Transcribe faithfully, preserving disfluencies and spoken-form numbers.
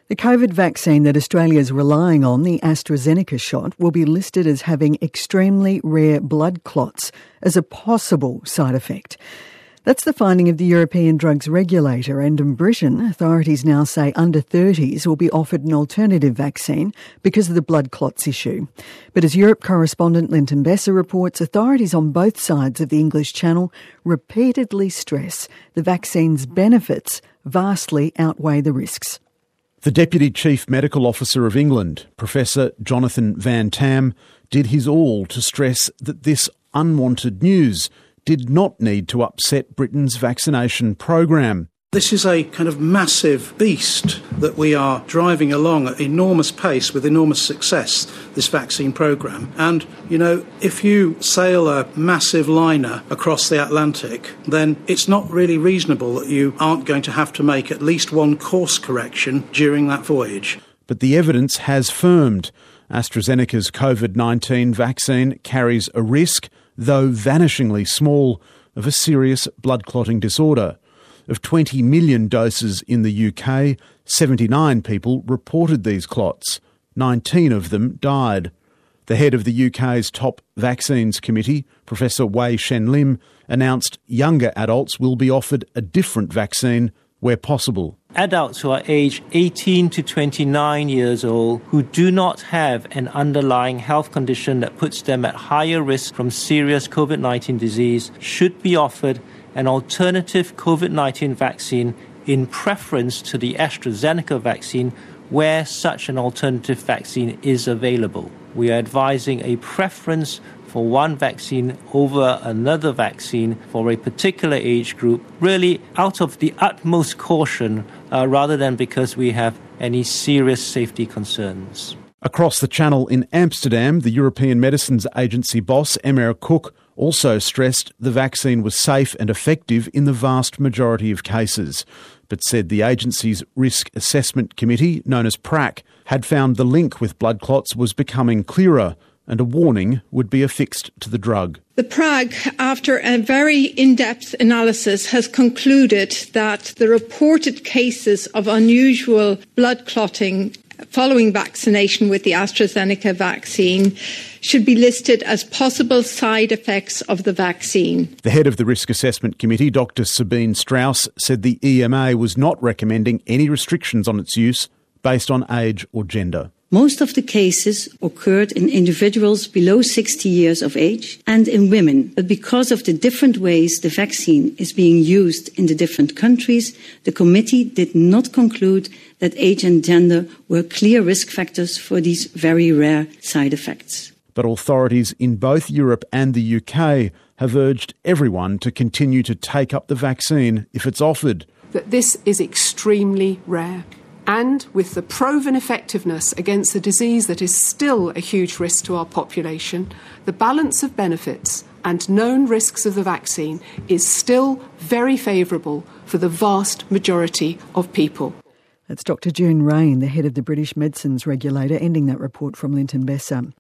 The COVID vaccine that Australia is relying on, the AstraZeneca shot, will be listed as having extremely rare blood clots as a possible side effect. That's the finding of the European drugs regulator, and in Britain, authorities now say under thirties will be offered an alternative vaccine because of the blood clots issue. But as Europe correspondent Linton Besser reports, authorities on both sides of the English Channel repeatedly stress the vaccine's benefits vastly outweigh the risks. The Deputy Chief Medical Officer of England, Professor Jonathan Van Tam, did his all to stress that this unwanted news did not need to upset Britain's vaccination program. This is a kind of massive beast that we are driving along at enormous pace with enormous success, this vaccine programme. And, you know, if you sail a massive liner across the Atlantic, then it's not really reasonable that you aren't going to have to make at least one course correction during that voyage. But the evidence has firmed. AstraZeneca's COVID nineteen vaccine carries a risk, though vanishingly small, of a serious blood clotting disorder. Of twenty million doses in the U K, seventy-nine people reported these clots. nineteen of them died. The head of the U K's top vaccines committee, Professor Wei Shen Lim, announced younger adults will be offered a different vaccine where possible. Adults who are aged eighteen to twenty-nine years old who do not have an underlying health condition that puts them at higher risk from serious COVID nineteen disease should be offered an alternative COVID nineteen vaccine in preference to the AstraZeneca vaccine where such an alternative vaccine is available. We are advising a preference for one vaccine over another vaccine for a particular age group, really out of the utmost caution uh, rather than because we have any serious safety concerns. Across the Channel in Amsterdam, the European Medicines Agency boss, Emmer Cook, also stressed the vaccine was safe and effective in the vast majority of cases, but said the agency's Risk Assessment Committee, known as PRAC, had found the link with blood clots was becoming clearer, and a warning would be affixed to the drug. The PRAG, after a very in-depth analysis, has concluded that the reported cases of unusual blood clotting following vaccination with the AstraZeneca vaccine should be listed as possible side effects of the vaccine. The head of the Risk Assessment Committee, Doctor Sabine Strauss, said the E M A was not recommending any restrictions on its use based on age or gender. Most of the cases occurred in individuals below sixty years of age and in women. But because of the different ways the vaccine is being used in the different countries, the committee did not conclude that age and gender were clear risk factors for these very rare side effects. But authorities in both Europe and the U K have urged everyone to continue to take up the vaccine if it's offered. That this is extremely rare. And with the proven effectiveness against the disease that is still a huge risk to our population, the balance of benefits and known risks of the vaccine is still very favourable for the vast majority of people. That's Doctor June Rain, the head of the British Medicines Regulator, ending that report from Linton Besser.